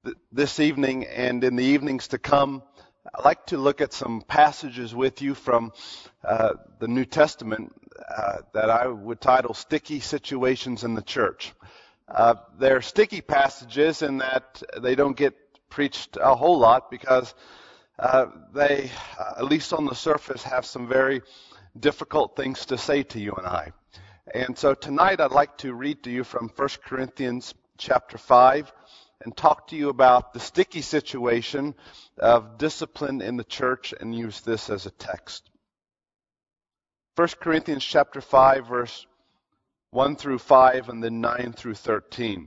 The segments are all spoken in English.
This evening and in the evenings to come, I'd like to look at some passages with you from the New Testament that I would title Sticky Situations in the Church. They're sticky passages in that they don't get preached a whole lot because they, at least on the surface, have some very difficult things to say to you and I. And so tonight I'd like to read to you from 1 Corinthians chapter 5 and talk to you about the sticky situation of discipline in the church and use this as a text. 1 Corinthians chapter 5, verse 1 through 5 and then 9 through 13.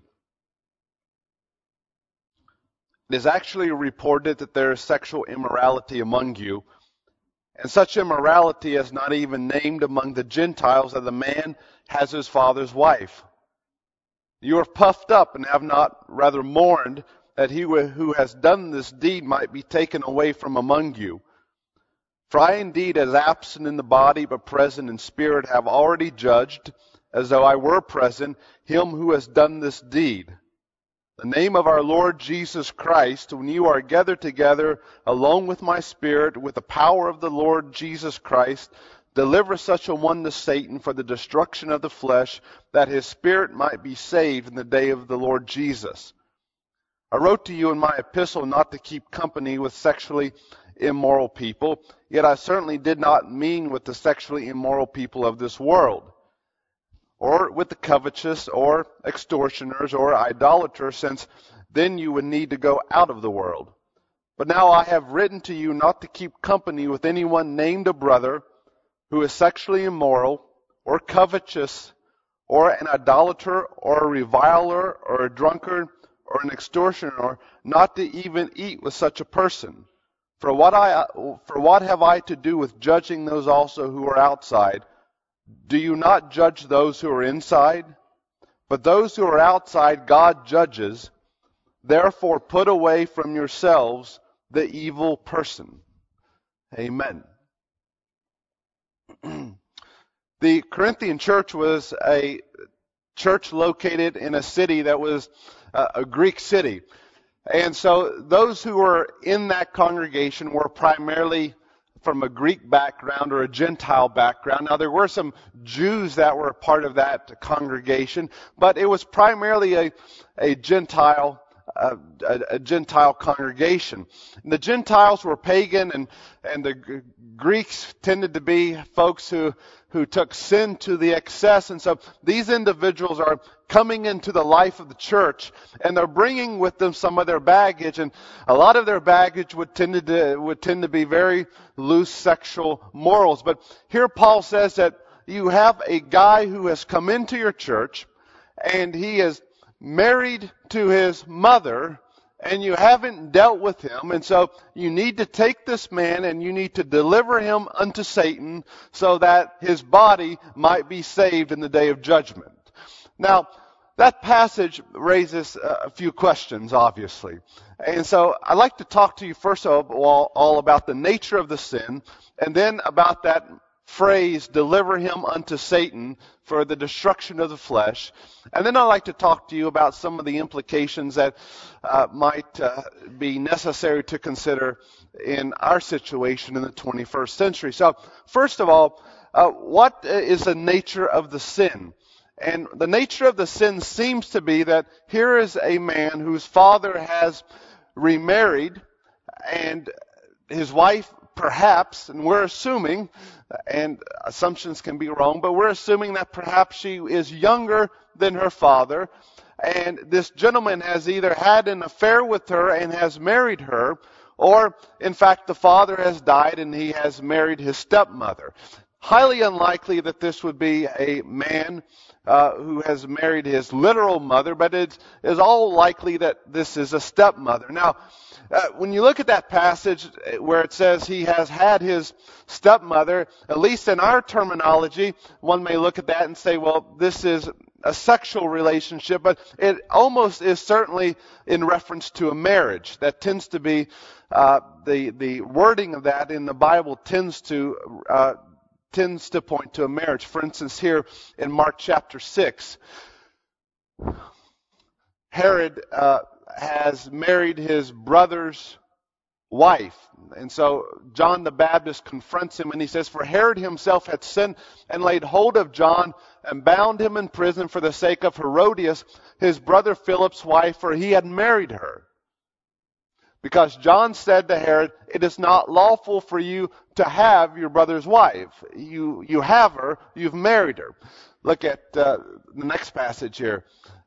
It is actually reported that there is sexual immorality among you, and such immorality is not even named among the Gentiles that a man has his father's wife. You are puffed up and have not rather mourned that he who has done this deed might be taken away from among you. For I indeed, as absent in the body but present in spirit, have already judged, as though I were present, him who has done this deed. The name of our Lord Jesus Christ, when you are gathered together along with my spirit, with the power of the Lord Jesus Christ, deliver such a one to Satan for the destruction of the flesh, that his spirit might be saved in the day of the Lord Jesus. I wrote to you in my epistle not to keep company with sexually immoral people, yet I certainly did not mean with the sexually immoral people of this world, or with the covetous, or extortioners, or idolaters, since then you would need to go out of the world. But now I have written to you not to keep company with anyone named a brother, who is sexually immoral, or covetous, or an idolater, or a reviler, or a drunkard, or an extortioner, or not to even eat with such a person. For what have I to do with judging those also who are outside? Do you not judge those who are inside? But those who are outside God judges. Therefore put away from yourselves the evil person. Amen. The Corinthian church was a church located in a city that was a Greek city. And so those who were in that congregation were primarily from a Greek background or a Gentile background. Now there were some Jews that were a part of that congregation, but it was primarily a Gentile congregation. And the Gentiles were pagan, and the Greeks tended to be folks who took sin to the excess. And so these individuals are coming into the life of the church, and they're bringing with them some of their baggage, and a lot of their baggage would tend to be very loose sexual morals. But here Paul says that you have a guy who has come into your church, and he is married to his mother, and you haven't dealt with him, and so you need to take this man and you need to deliver him unto Satan so that his body might be saved in the day of judgment. Now, that passage raises a few questions, obviously. And so I'd like to talk to you first of all about the nature of the sin, and then about that phrase, deliver him unto Satan for the destruction of the flesh. And then I'd like to talk to you about some of the implications that might be necessary to consider in our situation in the 21st century. So, first of all, what is the nature of the sin? And the nature of the sin seems to be that here is a man whose father has remarried, and his wife perhaps, and we're assuming, and assumptions can be wrong, but we're assuming that perhaps she is younger than her father, and this gentleman has either had an affair with her and has married her, or in fact the father has died and he has married his stepmother. Highly unlikely that this would be a man who has married his literal mother, but it is all likely that this is a stepmother. Now, when you look at that passage where it says he has had his stepmother, at least in our terminology, one may look at that and say, well, this is a sexual relationship, but it almost is certainly in reference to a marriage. That tends to be, the wording of that in the Bible tends to point to a marriage. For instance, here in Mark chapter 6, Herod has married his brother's wife. And so John the Baptist confronts him and he says, "For Herod himself had sent and laid hold of John and bound him in prison for the sake of Herodias, his brother Philip's wife, for he had married her." Because John said to Herod, "It is not lawful for you to have your brother's wife. You have her, you've married her." Look at the next passage here.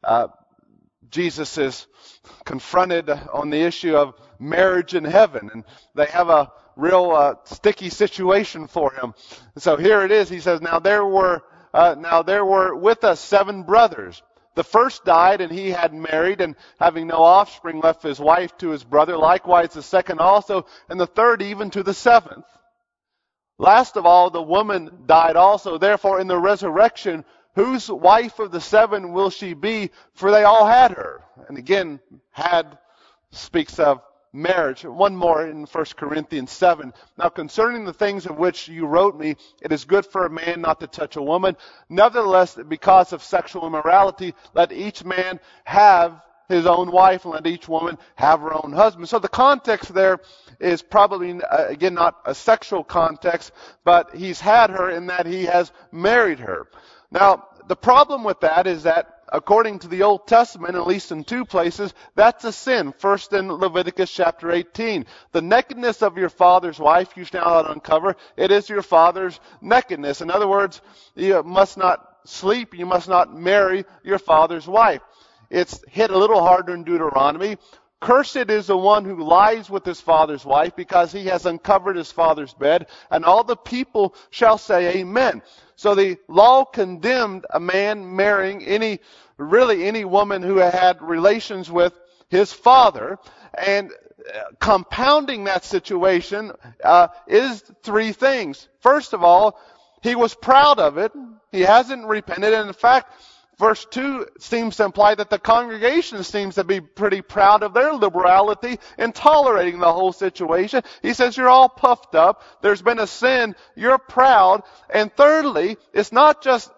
Jesus is confronted on the issue of marriage in heaven, and they have a real sticky situation for him. So here it is. He says, now there were with us 7 brothers. The first died, and he had married, and having no offspring, left his wife to his brother. Likewise the second also, and the third even to the 7th. Last of all, the woman died also. Therefore, in the resurrection, whose wife of the 7 will she be? For they all had her. And again, had speaks of marriage. One more in 1 Corinthians 7. Now concerning the things of which you wrote me, it is good for a man not to touch a woman. Nevertheless, because of sexual immorality, let each man have his own wife, and let each woman have her own husband. So the context there is probably, again, not a sexual context, but he's had her in that he has married her. Now, the problem with that is that, according to the Old Testament, at least in 2 places, that's a sin. First in Leviticus chapter 18. The nakedness of your father's wife you shall not uncover. It is your father's nakedness. In other words, you must not sleep, you must not marry your father's wife. It's hit a little harder in Deuteronomy. Cursed is the one who lies with his father's wife, because he has uncovered his father's bed. And all the people shall say amen. So the law condemned a man marrying any woman who had relations with his father. And compounding that situation is 3 things. First of all, he was proud of it. He hasn't repented. And in fact, Verse 2 seems to imply that the congregation seems to be pretty proud of their liberality in tolerating the whole situation. He says, you're all puffed up. There's been a sin. You're proud. And thirdly, it's not just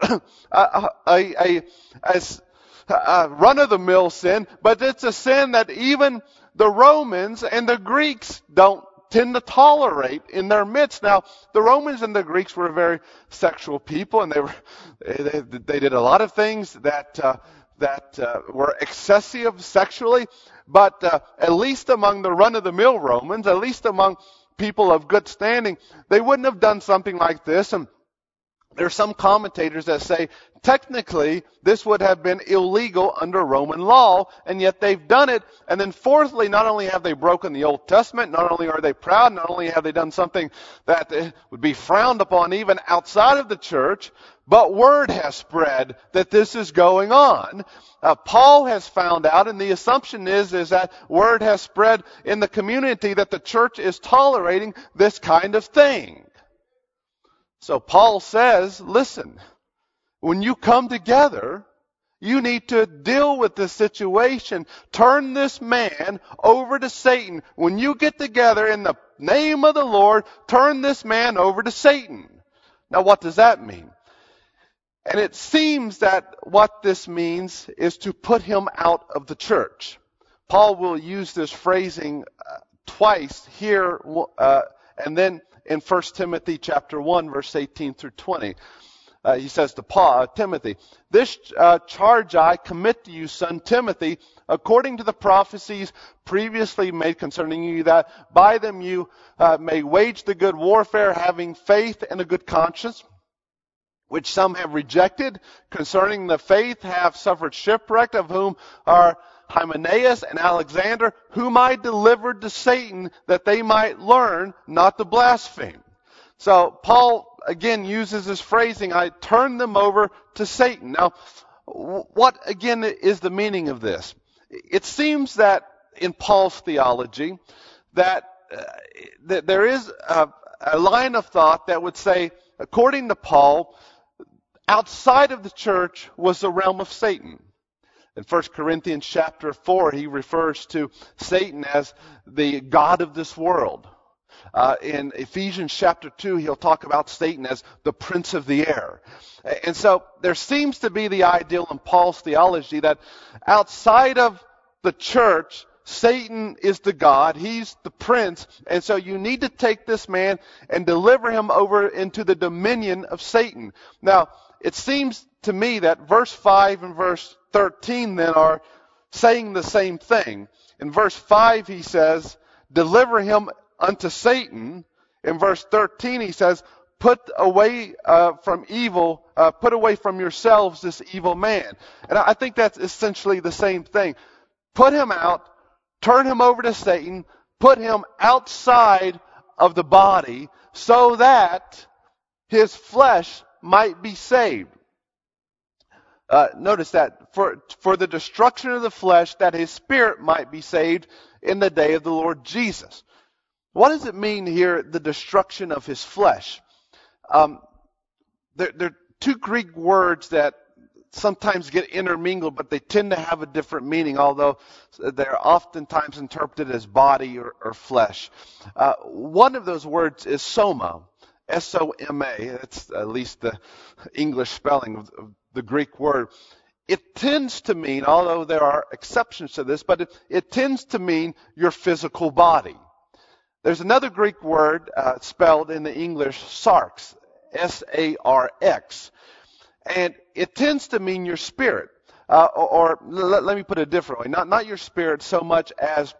a run-of-the-mill sin, but it's a sin that even the Romans and the Greeks don't tend to tolerate in their midst. Now, the Romans and the Greeks were very sexual people, and they did a lot of things that were excessive sexually. But at least among the run-of-the-mill Romans, at least among people of good standing, they wouldn't have done something like this. And there are some commentators that say, technically, this would have been illegal under Roman law, and yet they've done it. And then fourthly, not only have they broken the Old Testament, not only are they proud, not only have they done something that would be frowned upon even outside of the church, but word has spread that this is going on. Paul has found out, and the assumption is that word has spread in the community that the church is tolerating this kind of thing. So Paul says, listen, when you come together, you need to deal with this situation. Turn this man over to Satan. When you get together in the name of the Lord, turn this man over to Satan. Now, what does that mean? And it seems that what this means is to put him out of the church. Paul will use this phrasing twice here and then in 1 Timothy chapter 1, verse 18 through 20. He says to Timothy, this charge I commit to you, son Timothy, according to the prophecies previously made concerning you, that by them you may wage the good warfare, having faith and a good conscience, which some have rejected. Concerning the faith have suffered shipwreck, of whom are Hymenaeus and Alexander, whom I delivered to Satan, that they might learn not to blaspheme. So Paul again uses this phrasing, I turned them over to Satan. Now, what again is the meaning of this? It seems that in Paul's theology that there is a line of thought that would say, according to Paul, outside of the church was the realm of Satan. In 1 Corinthians chapter 4, he refers to Satan as the god of this world. In Ephesians chapter 2, he'll talk about Satan as the prince of the air. And so there seems to be the ideal in Paul's theology that outside of the church, Satan is the God. He's the prince. And so you need to take this man and deliver him over into the dominion of Satan. Now, it seems to me that verse 5 and verse 13 then are saying the same thing. In verse 5 he says, deliver him unto Satan. In verse 13 he says, put away from evil, put away from yourselves this evil man. And I think that's essentially the same thing. Put him out, turn him over to Satan, put him outside of the body so that his flesh might be saved. Notice that for the destruction of the flesh, that his spirit might be saved in the day of the Lord Jesus. What does it mean here, the destruction of his flesh? There are two Greek words that sometimes get intermingled, but they tend to have a different meaning, although they're oftentimes interpreted as body or flesh. One of those words is soma, S-O-M-A. It's at least the English spelling of the Greek word. It tends to mean, although there are exceptions to this, but it tends to mean your physical body. There's another Greek word spelled in the English, sarx, S-A-R-X. And it tends to mean your spirit. Or let me put it a different way. Not your spirit so much as,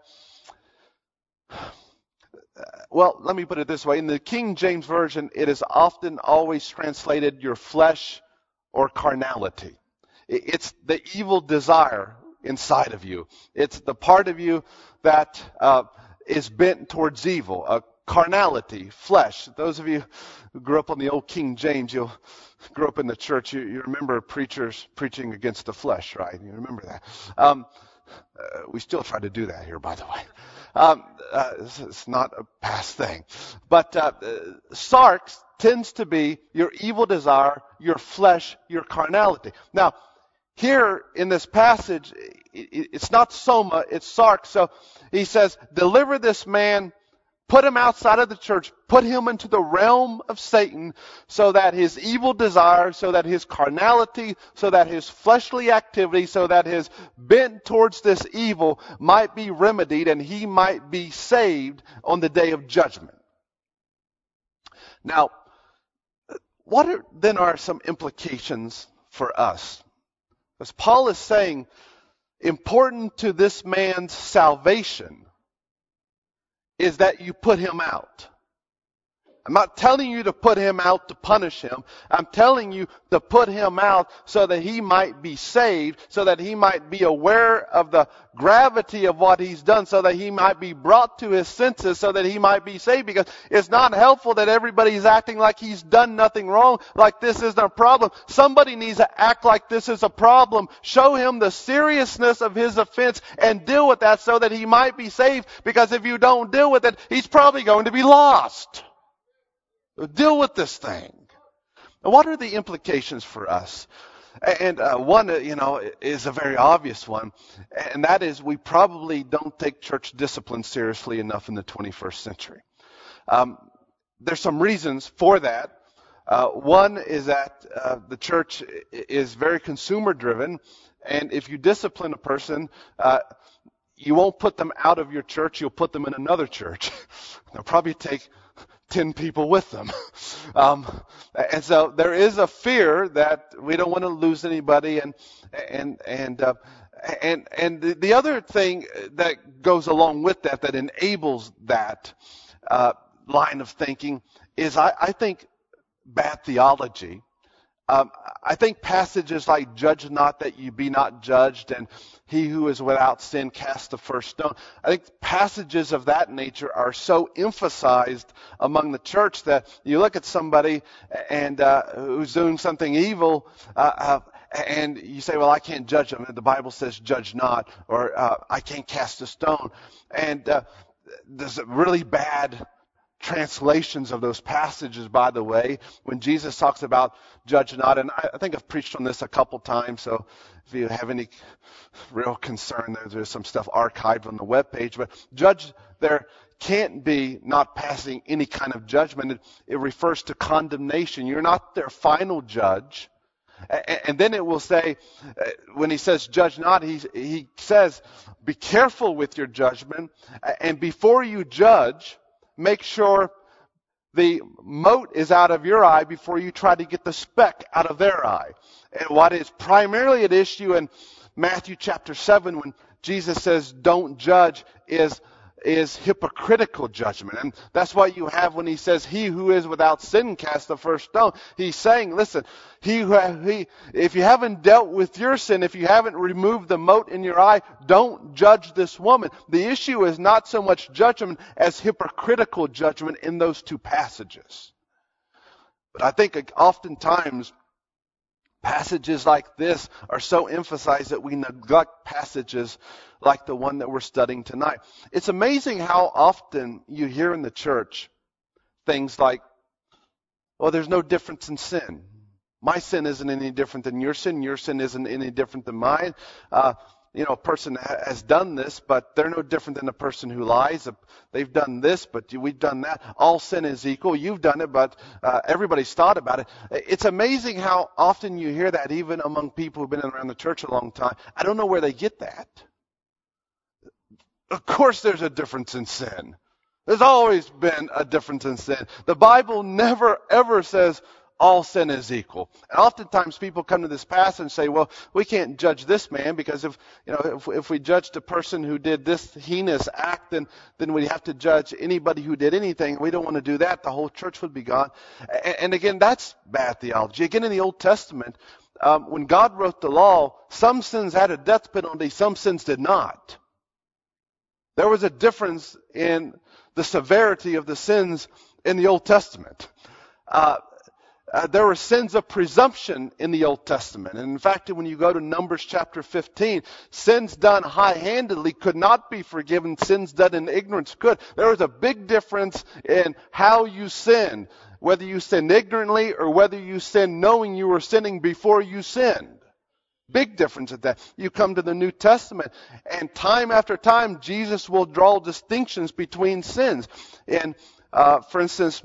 well, let me put it this way. In the King James Version, it is often always translated your flesh or carnality. It's the evil desire inside of you. It's the part of you that is bent towards evil. Carnality, flesh. Those of you who grew up on the old King James, you grew up in the church, you remember preachers preaching against the flesh, right? You remember that. We still try to do that here, by the way. It's not a past thing. But sarx tends to be your evil desire, your flesh, your carnality. Now, here in this passage, it's not soma, it's sarx. So he says, deliver this man, put him outside of the church, put him into the realm of Satan so that his evil desire, so that his carnality, so that his fleshly activity, so that his bent towards this evil might be remedied and he might be saved on the day of judgment. Now, what then are some implications for us? As Paul is saying, important to this man's salvation is that you put him out. I'm not telling you to put him out to punish him. I'm telling you to put him out so that he might be saved, so that he might be aware of the gravity of what he's done, so that he might be brought to his senses, so that he might be saved. Because it's not helpful that everybody's acting like he's done nothing wrong, like this isn't a problem. Somebody needs to act like this is a problem. Show him the seriousness of his offense and deal with that so that he might be saved. Because if you don't deal with it, he's probably going to be lost. Deal with this thing. Now, what are the implications for us? And one, is a very obvious one, and that is we probably don't take church discipline seriously enough in the 21st century. There's some reasons for that. One is that the church is very consumer driven, and if you discipline a person, you won't put them out of your church, you'll put them in another church. They'll probably take 10 people with them. And so there is a fear that we don't want to lose anybody. And the other thing that goes along with that enables that line of thinking is, I think, bad theology. I think passages like judge not that you be not judged and he who is without sin cast the first stone. I think passages of that nature are so emphasized among the church that you look at somebody and who's doing something evil and you say, well, I can't judge them. And the Bible says judge not, or I can't cast a stone. And there's a really bad translations of those passages, by the way, when Jesus talks about judge not. And I think I've preached on this a couple times, so if you have any real concern, there's some stuff archived on the webpage. But judge there can't be not passing any kind of judgment. It refers to condemnation. You're not their final judge. And then it will say, when he says judge not, he says, be careful with your judgment. And before you judge, make sure the mote is out of your eye before you try to get the speck out of their eye. And what is primarily at issue in Matthew chapter 7 when Jesus says don't judge is hypocritical judgment. And that's what you have when he says, he who is without sin cast the first stone. He's saying, listen, if you haven't dealt with your sin, if you haven't removed the mote in your eye, don't judge this woman. The issue is not so much judgment as hypocritical judgment in those two passages. But I think oftentimes passages like this are so emphasized that we neglect passages like the one that we're studying tonight. It's amazing how often you hear in the church things like, well, there's no difference in sin. My sin isn't any different than your sin. Your sin isn't any different than mine. A person has done this, but they're no different than a person who lies. They've done this, but we've done that. All sin is equal. You've done it, but everybody's thought about it. It's amazing how often you hear that, even among people who've been around the church a long time. I don't know where they get that. Of course there's a difference in sin. There's always been a difference in sin. The Bible never, ever says all sin is equal. And oftentimes people come to this passage and say, well, we can't judge this man because if we judged a person who did this heinous act, then we have to judge anybody who did anything. We don't want to do that. The whole church would be gone. And again, that's bad theology. Again, in the Old Testament, when God wrote the law, some sins had a death penalty, some sins did not. There was a difference in the severity of the sins in the Old Testament. There were sins of presumption in the Old Testament. And in fact, when you go to Numbers chapter 15, sins done high-handedly could not be forgiven. Sins done in ignorance could. There was a big difference in how you sinned, whether you sinned ignorantly or whether you sinned knowing you were sinning before you sinned. Big difference at that. You come to the New Testament, and time after time, Jesus will draw distinctions between sins. And, for instance,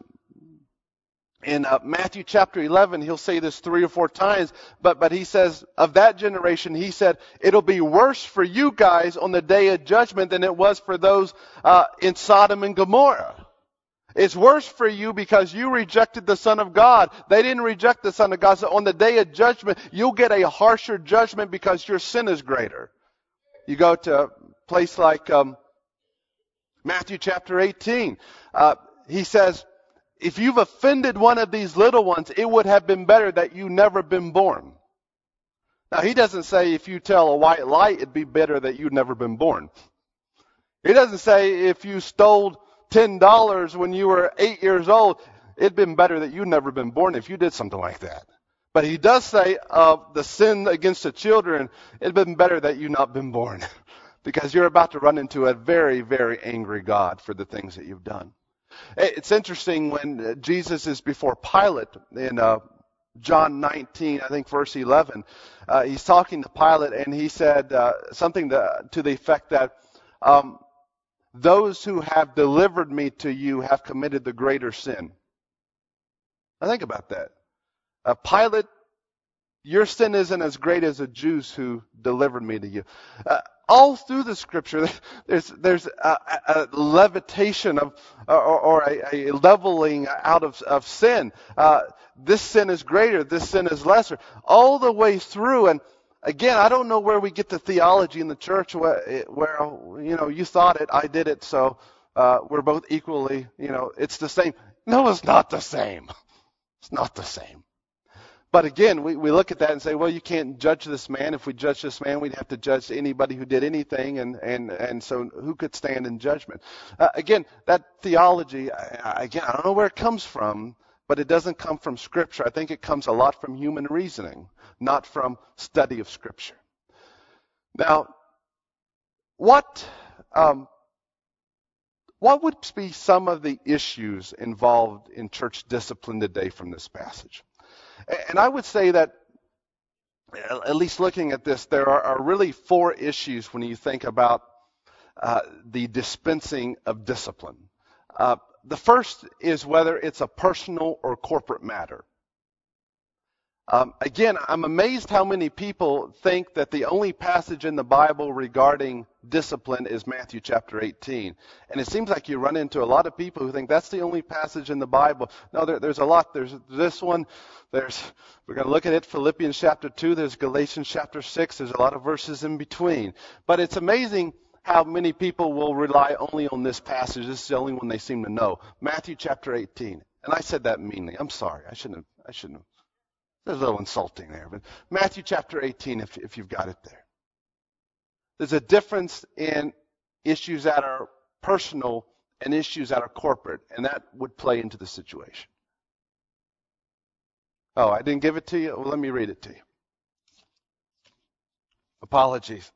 in Matthew chapter 11, he'll say this 3 or 4 times, but he says, of that generation, he said, it'll be worse for you guys on the day of judgment than it was for those in Sodom and Gomorrah. It's worse for you because you rejected the Son of God. They didn't reject the Son of God. So on the day of judgment, you'll get a harsher judgment because your sin is greater. You go to a place like Matthew chapter 18. He says, if you've offended one of these little ones, it would have been better that you never been born. Now, he doesn't say if you tell a white lie, it'd be better that you'd never been born. He doesn't say if you stole $10 when you were 8 years old, it'd been better that you'd never been born if you did something like that. But he does say of the sin against the children, it'd been better that you not been born because you're about to run into a very, very angry God for the things that you've done. It's interesting when Jesus is before Pilate in John 19, I think verse 11, he's talking to Pilate and he said something to the effect that those who have delivered me to you have committed the greater sin. Now think about that. Pilate, your sin isn't as great as the Jews who delivered me to you. All through the Scripture, there's a levitation of, or a leveling out of sin. This sin is greater. This sin is lesser. All the way through, and again, I don't know where we get the theology in the church where you thought it, I did it, so we're both equally, it's the same. No, it's not the same. It's not the same. But again, we look at that and say, well, you can't judge this man. If we judge this man, we'd have to judge anybody who did anything, and so who could stand in judgment? Again, that theology, I don't know where it comes from, but it doesn't come from Scripture. I think it comes a lot from human reasoning, not from study of Scripture. Now, what would be some of the issues involved in church discipline today from this passage? And I would say that, at least looking at this, there are really 4 issues when you think about the dispensing of discipline. The first is whether it's a personal or corporate matter. Again, I'm amazed how many people think that the only passage in the Bible regarding discipline is Matthew chapter 18. And it seems like you run into a lot of people who think that's the only passage in the Bible. No, there's a lot. There's this one. We're going to look at it, Philippians chapter 2. There's Galatians chapter 6. There's a lot of verses in between. But it's amazing how many people will rely only on this passage. This is the only one they seem to know. Matthew chapter 18. And I said that meanly. I'm sorry. I shouldn't have. There's a little insulting there, but Matthew chapter 18, if you've got it there. There's a difference in issues that are personal and issues that are corporate, and that would play into the situation. Oh, I didn't give it to you? Well, let me read it to you. Apologies.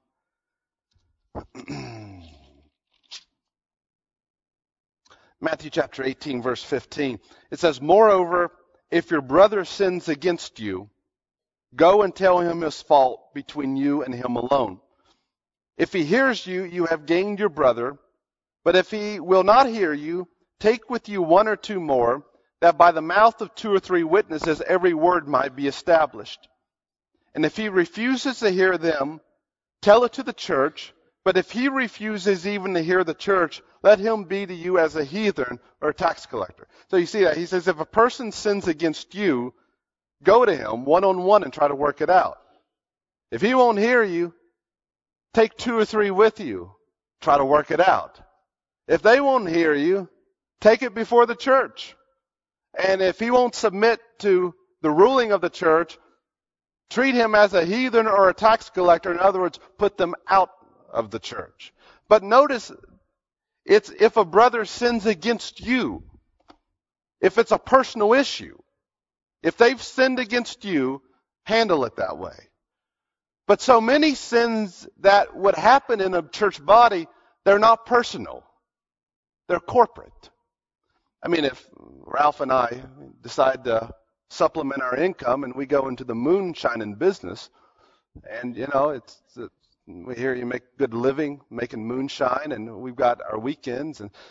Matthew chapter 18, verse 15. It says, "Moreover, if your brother sins against you, go and tell him his fault between you and him alone. If he hears you, you have gained your brother. But if he will not hear you, take with you one or two more, that by the mouth of 2 or 3 witnesses every word might be established. And if he refuses to hear them, tell it to the church. But if he refuses even to hear the church, let him be to you as a heathen or a tax collector." So you see that. He says, if a person sins against you, go to him one-on-one and try to work it out. If he won't hear you, take 2 or 3 with you. Try to work it out. If they won't hear you, take it before the church. And if he won't submit to the ruling of the church, treat him as a heathen or a tax collector. In other words, put them out of the church. But notice, it's if a brother sins against you, if it's a personal issue, if they've sinned against you, handle it that way. But so many sins that would happen in a church body, they're not personal. They're corporate. I mean, if Ralph and I decide to supplement our income and we go into the moonshining business, and, we hear you make good living making moonshine, and we've got our weekends, and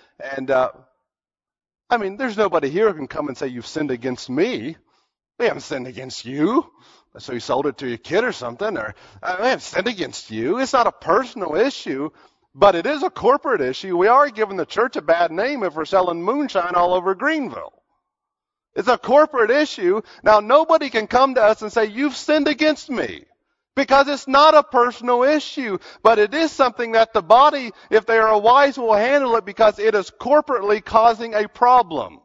there's nobody here who can come and say, "You've sinned against me." We haven't sinned against you. So you sold it to your kid or something, or I haven't sinned against you. It's not a personal issue, but it is a corporate issue. We are giving the church a bad name if we're selling moonshine all over Greenville. It's a corporate issue. Now, nobody can come to us and say, "You've sinned against me." Because it's not a personal issue, but it is something that the body, if they are wise, will handle it because it is corporately causing a problem.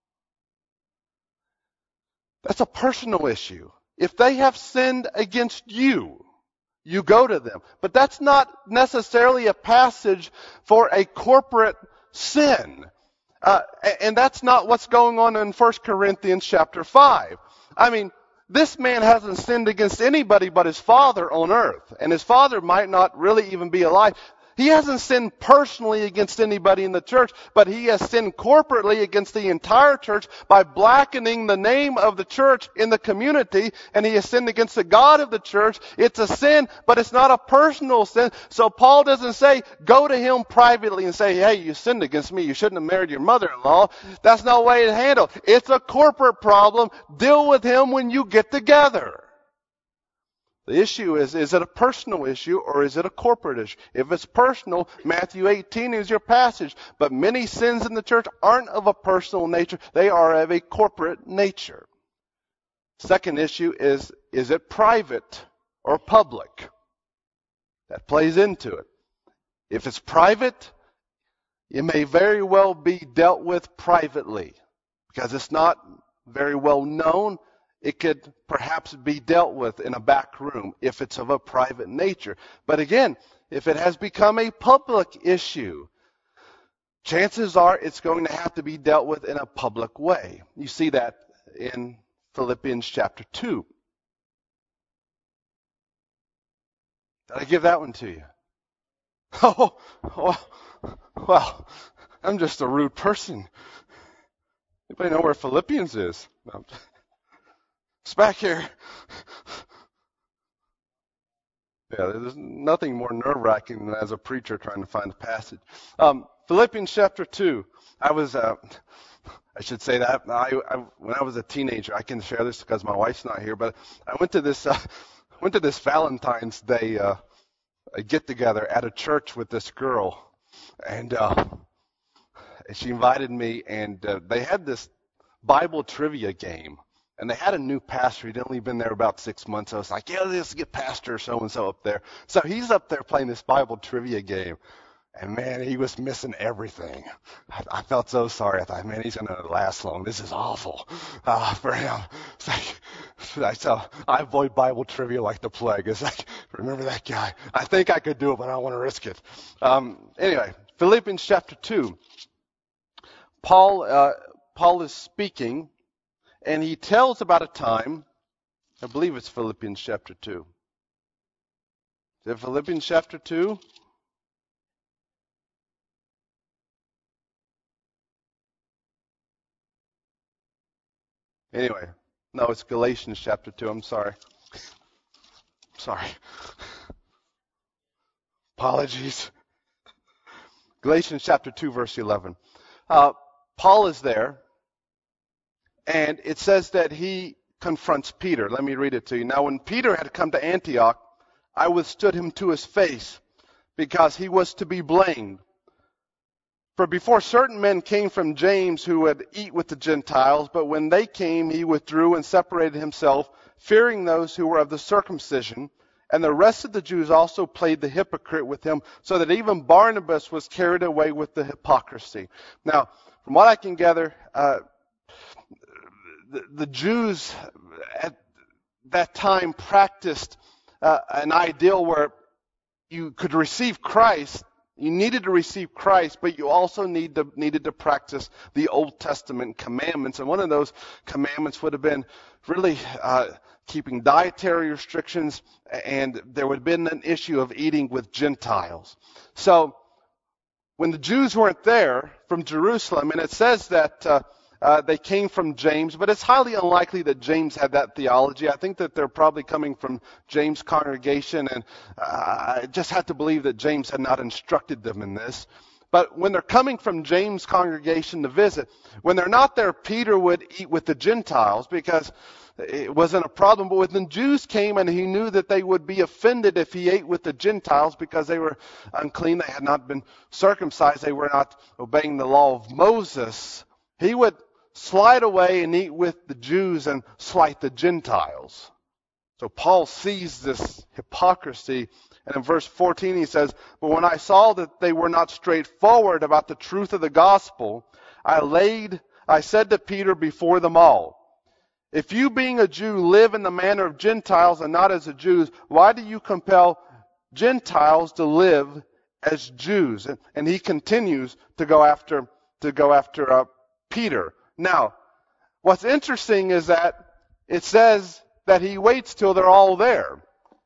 That's a personal issue. If they have sinned against you, you go to them. But that's not necessarily a passage for a corporate sin. And that's not what's going on in 1 Corinthians chapter 5. This man hasn't sinned against anybody but his father on earth. And his father might not really even be alive. He hasn't sinned personally against anybody in the church, but he has sinned corporately against the entire church by blackening the name of the church in the community, and he has sinned against the God of the church. It's a sin, but it's not a personal sin. So Paul doesn't say, go to him privately and say, "Hey, you sinned against me. You shouldn't have married your mother-in-law." That's not the way to handle it. It's a corporate problem. Deal with him when you get together. The issue is it a personal issue or is it a corporate issue? If it's personal, Matthew 18 is your passage. But many sins in the church aren't of a personal nature. They are of a corporate nature. Second issue is it private or public? That plays into it. If it's private, it may very well be dealt with privately because it's not very well known. It could perhaps be dealt with in a back room if it's of a private nature. But again, if it has become a public issue, chances are it's going to have to be dealt with in a public way. You see that in Philippians chapter 2. Did I give that one to you? Oh, well, I'm just a rude person. Anybody know where Philippians is? No. It's back here. Yeah, there's nothing more nerve-wracking than as a preacher trying to find a passage. Philippians chapter 2. I should say that when I was a teenager, I can share this because my wife's not here, but I went to this Valentine's Day get together at a church with this girl, and she invited me, and they had this Bible trivia game, and they had a new pastor. He'd only been there about 6 months. I was like, yeah, let's get Pastor so and so up there. So he's up there playing this Bible trivia game. And man, he was missing everything. I felt so sorry. I thought, man, he's going to last long. This is awful for him. So I avoid Bible trivia like the plague. It's like, remember that guy? I think I could do it, but I don't want to risk it. Anyway, Philippians chapter 2. Paul is speaking, and he tells about a time. I believe it's Philippians chapter 2. Is it Philippians chapter 2? Anyway, no, it's Galatians chapter 2. I'm sorry. Apologies. Galatians chapter 2, verse 11. Paul is there, and it says that he confronts Peter. Let me read it to you. Now, when Peter had come to Antioch, I withstood him to his face, because he was to be blamed. For before certain men came from James who would eat with the Gentiles, but when they came, he withdrew and separated himself, fearing those who were of the circumcision. And the rest of the Jews also played the hypocrite with him, so that even Barnabas was carried away with the hypocrisy. Now, from what I can gather, the Jews at that time practiced an ideal where you could receive Christ. You needed to receive Christ, but you also needed to practice the Old Testament commandments. And one of those commandments would have been really keeping dietary restrictions, and there would have been an issue of eating with Gentiles. So when the Jews weren't there from Jerusalem, and it says that they came from James, but it's highly unlikely that James had that theology. I think that they're probably coming from James' congregation, and I just have to believe that James had not instructed them in this. But when they're coming from James' congregation to visit, when they're not there, Peter would eat with the Gentiles because it wasn't a problem. But when the Jews came, and he knew that they would be offended if he ate with the Gentiles because they were unclean, they had not been circumcised, they were not obeying the law of Moses, he would slide away and eat with the Jews and slight the Gentiles. So Paul sees this hypocrisy, and in verse 14 he says, but when I saw that they were not straightforward about the truth of the gospel, I said to Peter before them all, if you being a Jew live in the manner of Gentiles and not as the Jews, why do you compel Gentiles to live as Jews? And he continues to go after Peter. Now, what's interesting is that it says that he waits till they're all there.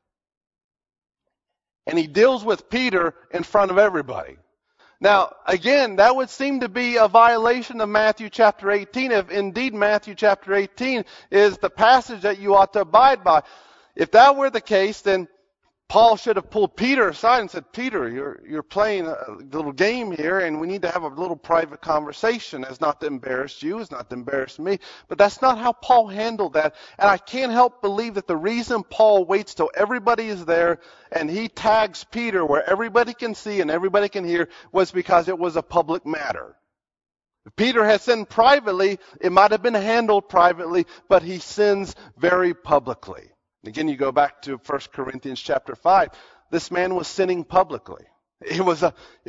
And he deals with Peter in front of everybody. Now, again, that would seem to be a violation of Matthew chapter 18, if indeed Matthew chapter 18 is the passage that you ought to abide by. If that were the case, then Paul should have pulled Peter aside and said, Peter, you're playing a little game here, and we need to have a little private conversation as not to embarrass you, as not to embarrass me. But that's not how Paul handled that. And I can't help believe that the reason Paul waits till everybody is there and he tags Peter where everybody can see and everybody can hear was because it was a public matter. If Peter had sinned privately, it might have been handled privately, but he sins very publicly. Again, you go back to 1 Corinthians chapter 5. This man was sinning publicly. It was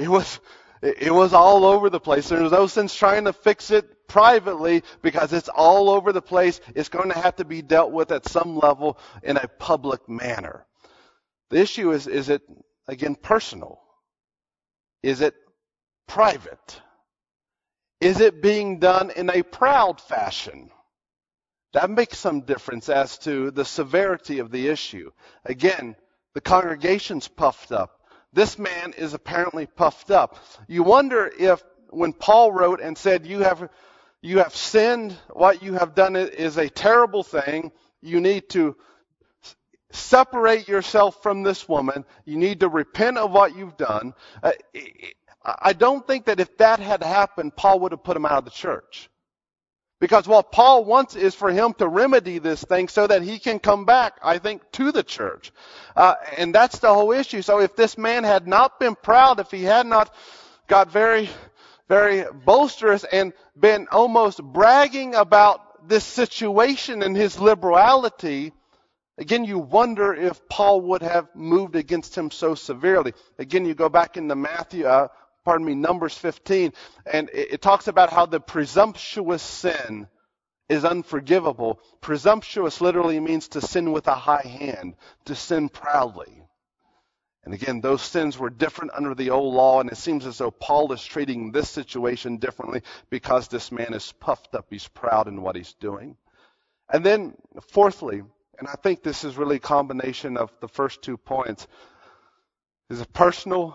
all over the place. There was no sense trying to fix it privately because it's all over the place. It's going to have to be dealt with at some level in a public manner. The issue is it, again, personal? Is it private? Is it being done in a proud fashion? That makes some difference as to the severity of the issue. Again, the congregation's puffed up. This man is apparently puffed up. You wonder if when Paul wrote and said, you have sinned, what you have done is a terrible thing, you need to separate yourself from this woman, you need to repent of what you've done. I don't think that if that had happened, Paul would have put him out of the church. Because what Paul wants is for him to remedy this thing so that he can come back, I think, to the church. And that's the whole issue. So if this man had not been proud, if he had not got very, very boisterous and been almost bragging about this situation and his liberality, again, you wonder if Paul would have moved against him so severely. Again, you go back into Numbers 15, and it talks about how the presumptuous sin is unforgivable. Presumptuous literally means to sin with a high hand, to sin proudly. And again, those sins were different under the old law, and it seems as though Paul is treating this situation differently because this man is puffed up. He's proud in what he's doing. And then, fourthly, and I think this is really a combination of the first 2 points, is it personal?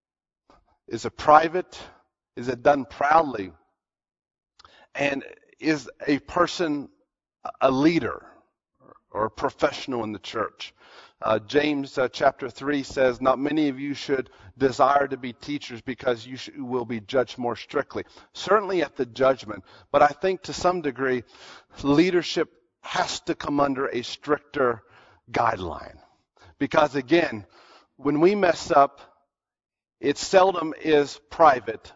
Is it private? Is it done proudly? And is a person a leader or a professional in the church? James chapter 3 says, not many of you should desire to be teachers because you will be judged more strictly. Certainly at the judgment, but I think to some degree leadership has to come under a stricter guideline. Because again, when we mess up, it seldom is private.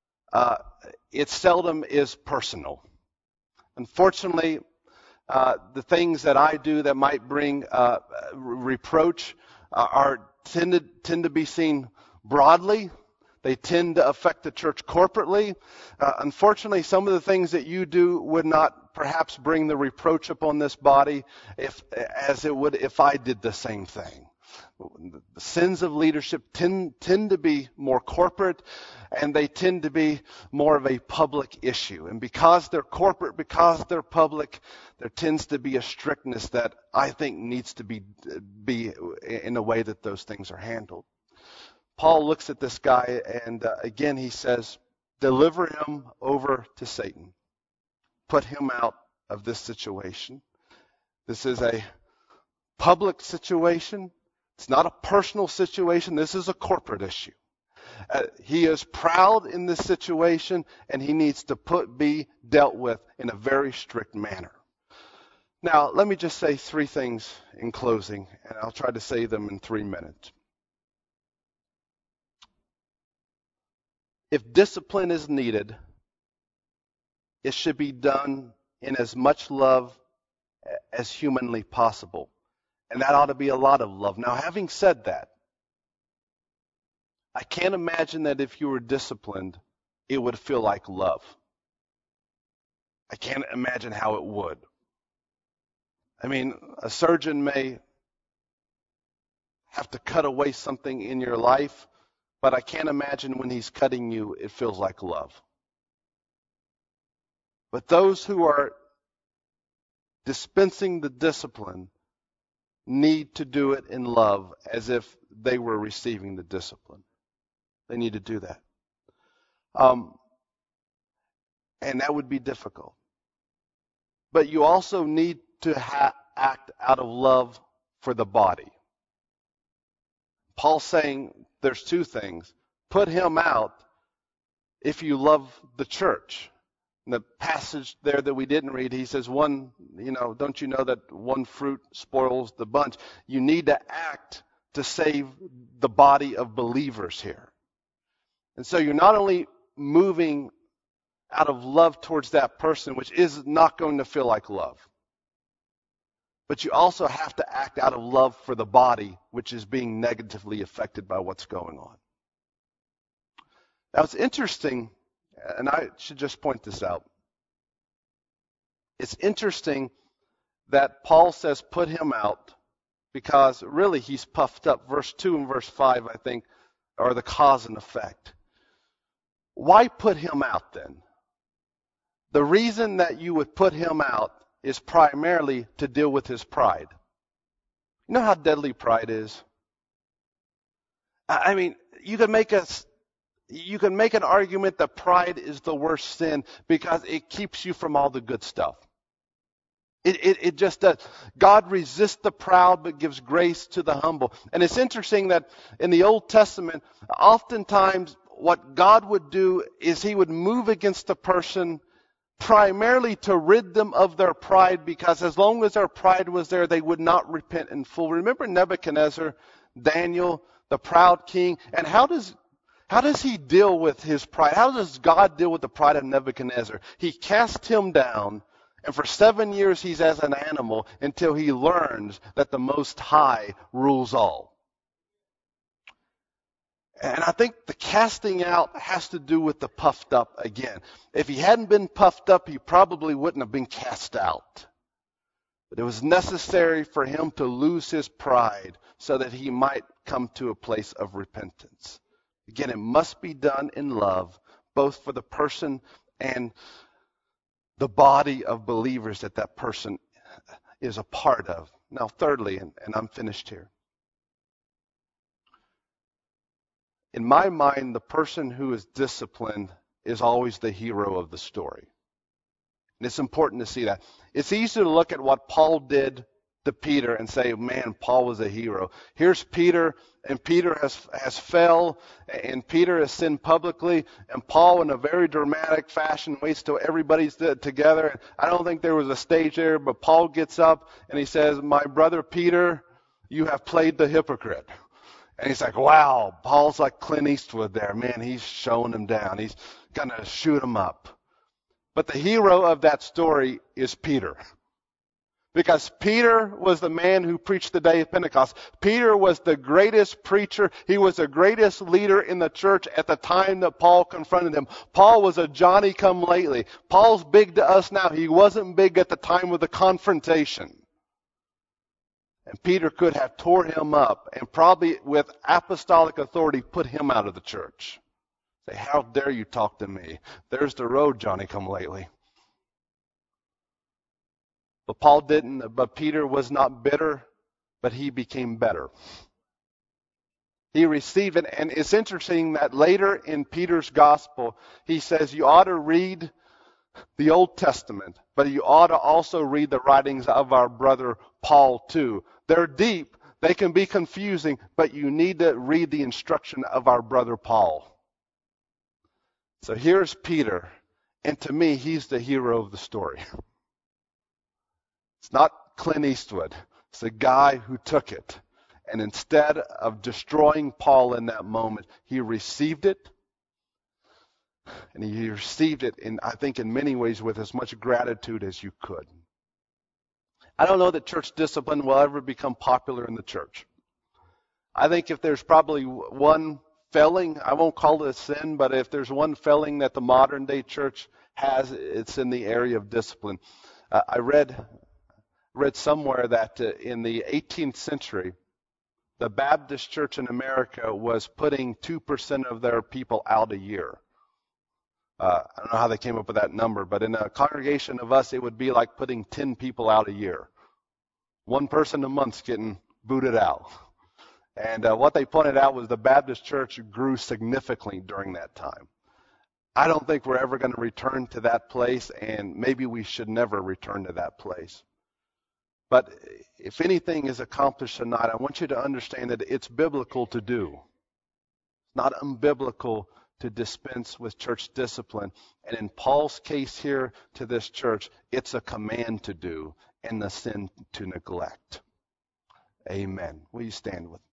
It seldom is personal. Unfortunately, the things that I do that might bring reproach tend to be seen broadly. They tend to affect the church corporately. Unfortunately, some of the things that you do would not perhaps bring the reproach upon this body as it would if I did the same thing. The sins of leadership tend to be more corporate, and they tend to be more of a public issue. And because they're corporate, because they're public, there tends to be a strictness that I think needs to be in a way that those things are handled. Paul looks at this guy, and again he says, deliver him over to Satan. Put him out of this situation. This is a public situation. It's not a personal situation. This is a corporate issue. He is proud in this situation, and he needs to be dealt with in a very strict manner. Now, let me just say 3 things in closing, and I'll try to say them in 3 minutes. If discipline is needed, it should be done in as much love as humanly possible. And that ought to be a lot of love. Now, having said that, I can't imagine that if you were disciplined, it would feel like love. I can't imagine how it would. I mean, a surgeon may have to cut away something in your life, but I can't imagine when he's cutting you, it feels like love. But those who are dispensing the discipline need to do it in love as if they were receiving the discipline. They need to do that. And that would be difficult. But you also need to act out of love for the body. Paul's saying there's 2 things. Put him out if you love the church. In the passage there that we didn't read, he says, don't you know that one fruit spoils the bunch? You need to act to save the body of believers here. And so you're not only moving out of love towards that person, which is not going to feel like love, but you also have to act out of love for the body, which is being negatively affected by what's going on. Now, it's interesting, and I should just point this out. It's interesting that Paul says, put him out, because really he's puffed up. Verse 2 and verse 5, I think, are the cause and effect. Why put him out then? The reason that you would put him out is primarily to deal with his pride. You know how deadly pride is? I mean, you can make an argument that pride is the worst sin because it keeps you from all the good stuff. It just does. God resists the proud but gives grace to the humble. And it's interesting that in the Old Testament, oftentimes what God would do is he would move against the person primarily to rid them of their pride, because as long as their pride was there, they would not repent in full. Remember Nebuchadnezzar, Daniel, the proud king, and how does he deal with his pride? How does God deal with the pride of Nebuchadnezzar? He cast him down, and for 7 years he's as an animal until he learns that the Most High rules all. And I think the casting out has to do with the puffed up again. If he hadn't been puffed up, he probably wouldn't have been cast out. But it was necessary for him to lose his pride so that he might come to a place of repentance. Again, it must be done in love, both for the person and the body of believers that person is a part of. Now, thirdly, and I'm finished here. In my mind, the person who is disciplined is always the hero of the story. And it's important to see that. It's easy to look at what Paul did to Peter and say, man, Paul was a hero. Here's Peter, and Peter has fell, and Peter has sinned publicly, and Paul, in a very dramatic fashion, waits till everybody's together. I don't think there was a stage there, but Paul gets up and he says, my brother Peter, you have played the hypocrite. And he's like, wow, Paul's like Clint Eastwood there. Man, he's showing him down. He's going to shoot him up. But the hero of that story is Peter. Because Peter was the man who preached the day of Pentecost. Peter was the greatest preacher. He was the greatest leader in the church at the time that Paul confronted him. Paul was a Johnny-come-lately. Paul's big to us now. He wasn't big at the time of the confrontation. And Peter could have tore him up and probably with apostolic authority put him out of the church. Say, how dare you talk to me? There's the road, Johnny-come-lately. But Paul didn't, but Peter was not bitter, but he became better. He received it, and it's interesting that later in Peter's gospel, he says you ought to read the Old Testament, but you ought to also read the writings of our brother Paul too. They're deep, they can be confusing, but you need to read the instruction of our brother Paul. So here's Peter, and to me, he's the hero of the story. It's not Clint Eastwood. It's the guy who took it. And instead of destroying Paul in that moment, he received it. And he received it, I think, in many ways with as much gratitude as you could. I don't know that church discipline will ever become popular in the church. I think if there's probably one failing, I won't call it a sin, but if there's one failing that the modern day church has, it's in the area of discipline. I read somewhere that in the 18th century, the Baptist church in America was putting 2% of their people out a year. I don't know how they came up with that number, but in a congregation of us, it would be like putting 10 people out a year. One person a month's getting booted out. And what they pointed out was the Baptist church grew significantly during that time. I don't think we're ever going to return to that place, and maybe we should never return to that place. But if anything is accomplished tonight, I want you to understand that it's biblical to do. It's not unbiblical to dispense with church discipline. And in Paul's case here to this church, it's a command to do and a sin to neglect. Amen. Will you stand with me?